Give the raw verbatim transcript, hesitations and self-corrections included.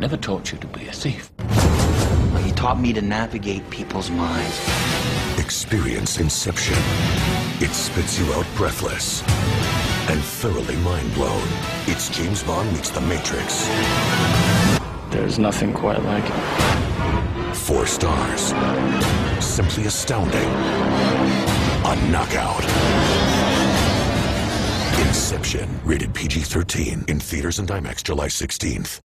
never taught you to be a thief. He taught me to navigate people's minds. Experience Inception. It spits you out breathless and thoroughly mind-blown. It's James Bond meets The Matrix. There's nothing quite like it. Four stars. Simply astounding. A knockout. Inception. Rated P G thirteen. In theaters and IMAX July sixteenth.